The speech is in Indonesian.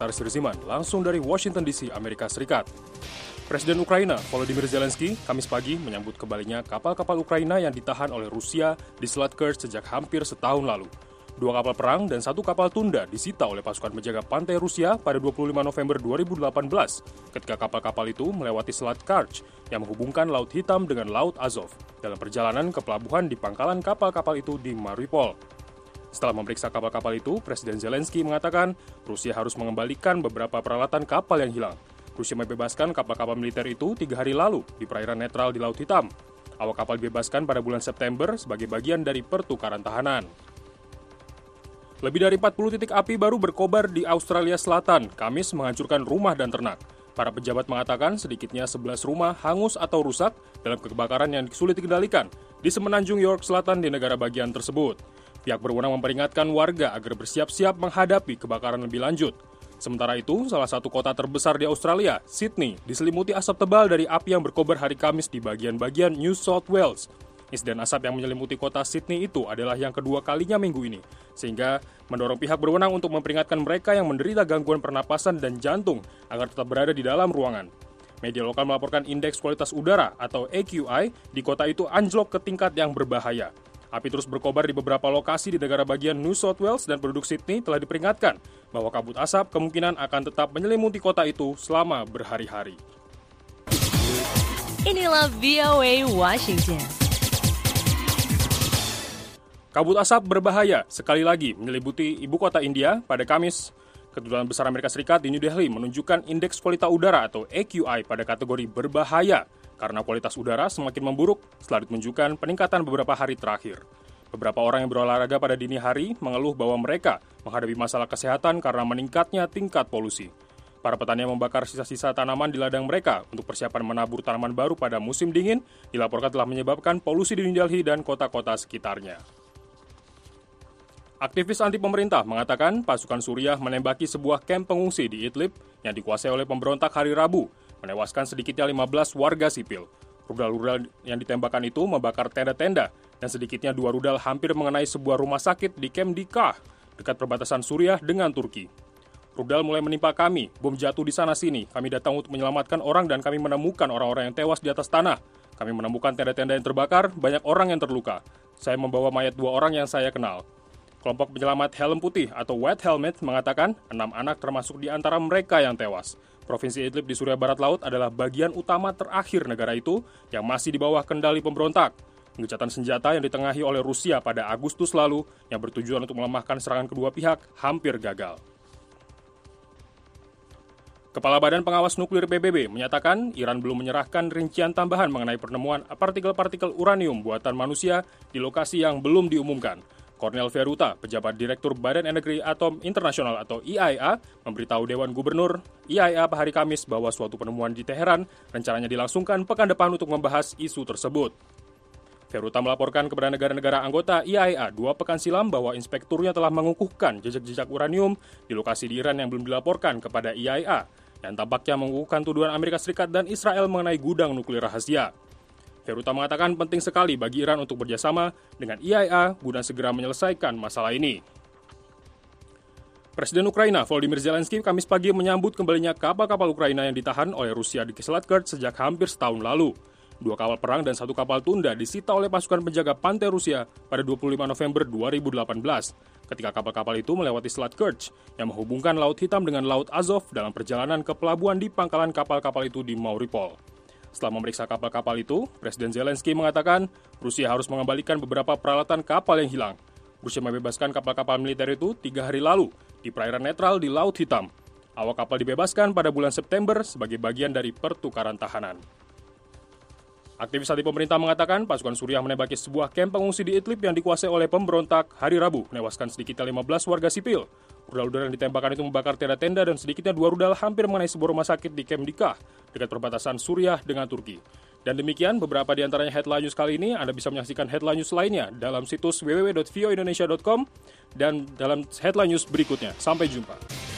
Sirziman, langsung dari Washington DC, Amerika Serikat. Presiden Ukraina, Volodymyr Zelensky, Kamis pagi menyambut kembalinya kapal-kapal Ukraina yang ditahan oleh Rusia di Selat Kerch sejak hampir setahun lalu. 2 kapal perang dan 1 kapal tunda disita oleh pasukan penjaga pantai Rusia pada 25 November 2018 ketika kapal-kapal itu melewati Selat Kerch yang menghubungkan Laut Hitam dengan Laut Azov dalam perjalanan ke pelabuhan di pangkalan kapal-kapal itu di Mariupol. Setelah memeriksa kapal-kapal itu, Presiden Zelensky mengatakan Rusia harus mengembalikan beberapa peralatan kapal yang hilang. Rusia membebaskan kapal-kapal militer itu 3 hari lalu di perairan netral di Laut Hitam. Awak kapal dibebaskan pada bulan September sebagai bagian dari pertukaran tahanan. Lebih dari 40 titik api baru berkobar di Australia Selatan, Kamis menghancurkan rumah dan ternak. Para pejabat mengatakan sedikitnya 11 rumah hangus atau rusak dalam kebakaran yang sulit dikendalikan di semenanjung York Selatan di negara bagian tersebut. Pihak berwenang memperingatkan warga agar bersiap-siap menghadapi kebakaran lebih lanjut. Sementara itu, salah satu kota terbesar di Australia, Sydney, diselimuti asap tebal dari api yang berkobar hari Kamis di bagian-bagian New South Wales. Insiden asap yang menyelimuti kota Sydney itu adalah yang kedua kalinya minggu ini, sehingga mendorong pihak berwenang untuk memperingatkan mereka yang menderita gangguan pernapasan dan jantung agar tetap berada di dalam ruangan. Media lokal melaporkan indeks kualitas udara atau AQI di kota itu anjlok ke tingkat yang berbahaya. Api terus berkobar di beberapa lokasi di negara bagian New South Wales dan penduduk Sydney telah diperingatkan bahwa kabut asap kemungkinan akan tetap menyelimuti kota itu selama berhari-hari. Inilah VOA Washington. Kabut asap berbahaya sekali lagi menyelimuti ibu kota India pada Kamis. Kedutaan Besar Amerika Serikat di New Delhi menunjukkan indeks kualitas udara atau AQI pada kategori berbahaya karena kualitas udara semakin memburuk setelah ditunjukkan peningkatan beberapa hari terakhir. Beberapa orang yang berolahraga pada dini hari mengeluh bahwa mereka menghadapi masalah kesehatan karena meningkatnya tingkat polusi. Para petani yang membakar sisa-sisa tanaman di ladang mereka untuk persiapan menabur tanaman baru pada musim dingin dilaporkan telah menyebabkan polusi di New Delhi dan kota-kota sekitarnya. Aktivis anti pemerintah mengatakan pasukan Suriah menembaki sebuah kamp pengungsi di Idlib yang dikuasai oleh pemberontak hari Rabu, menewaskan sedikitnya 15 warga sipil. Rudal-rudal yang ditembakkan itu membakar tenda-tenda dan sedikitnya 2 rudal hampir mengenai sebuah rumah sakit di Kem Dikah, dekat perbatasan Suriah dengan Turki. Rudal mulai menimpa kami, bom jatuh di sana-sini. Kami datang untuk menyelamatkan orang dan kami menemukan orang-orang yang tewas di atas tanah. Kami menemukan tenda-tenda yang terbakar, banyak orang yang terluka. Saya membawa mayat 2 orang yang saya kenal. Kelompok penyelamat helm putih atau White Helmet mengatakan 6 anak termasuk di antara mereka yang tewas. Provinsi Idlib di Suriah Barat Laut adalah bagian utama terakhir negara itu yang masih di bawah kendali pemberontak. Gencatan senjata yang ditengahi oleh Rusia pada Agustus lalu yang bertujuan untuk melemahkan serangan kedua pihak hampir gagal. Kepala Badan Pengawas Nuklir PBB menyatakan Iran belum menyerahkan rincian tambahan mengenai penemuan partikel-partikel uranium buatan manusia di lokasi yang belum diumumkan. Cornel Veruta, pejabat Direktur Badan Energi Atom Internasional atau IAEA, memberitahu Dewan Gubernur IAEA pada hari Kamis bahwa suatu penemuan di Teheran rencananya dilangsungkan pekan depan untuk membahas isu tersebut. Veruta melaporkan kepada negara-negara anggota IAEA 2 pekan silam bahwa inspekturnya telah mengukuhkan jejak-jejak uranium di lokasi di Iran yang belum dilaporkan kepada IAEA, yang tampaknya mengukuhkan tuduhan Amerika Serikat dan Israel mengenai gudang nuklir rahasia. Veruta mengatakan penting sekali bagi Iran untuk bekerjasama dengan IAEA guna segera menyelesaikan masalah ini. Presiden Ukraina Volodymyr Zelensky Kamis pagi menyambut kembalinya kapal-kapal Ukraina yang ditahan oleh Rusia di Selat Kerch sejak hampir setahun lalu. 2 kapal perang dan 1 kapal tunda disita oleh pasukan penjaga pantai Rusia pada 25 November 2018 ketika kapal-kapal itu melewati Selat Kerch yang menghubungkan Laut Hitam dengan Laut Azov dalam perjalanan ke pelabuhan di pangkalan kapal-kapal itu di Mariupol. Setelah memeriksa kapal-kapal itu, Presiden Zelensky mengatakan Rusia harus mengembalikan beberapa peralatan kapal yang hilang. Rusia membebaskan kapal-kapal militer itu 3 hari lalu di perairan netral di Laut Hitam. Awak kapal dibebaskan pada bulan September sebagai bagian dari pertukaran tahanan. Aktivis anti pemerintah mengatakan pasukan Suriah menembaki sebuah kamp pengungsi di Idlib yang dikuasai oleh pemberontak hari Rabu, menewaskan sedikitnya 15 warga sipil. Rudal-rudal yang ditembakkan itu membakar tenda-tenda dan sedikitnya 2 rudal hampir mengenai sebuah rumah sakit di Kem Dikah, dekat perbatasan Suriah dengan Turki. Dan demikian beberapa di antaranya headline news kali ini. Anda bisa menyaksikan headline news lainnya dalam situs www.voindonesia.com dan dalam headline news berikutnya. Sampai jumpa.